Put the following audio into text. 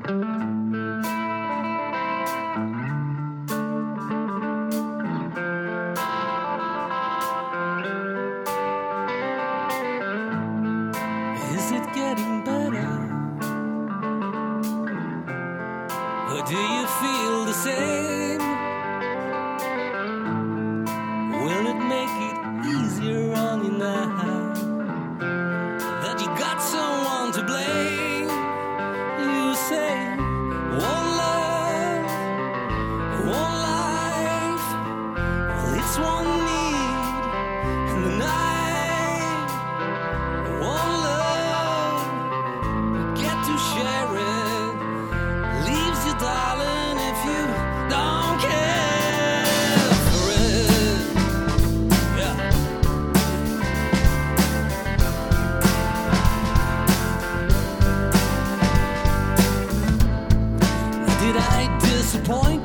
Is it getting better? Or do you feel the same? Will it make it easier on you now that you got someone to blame? You say, one love, one life. Well, it's one need in the night. One love, get to share it. Leaves you, darling, if you don't care for it. Yeah. Did I disappoint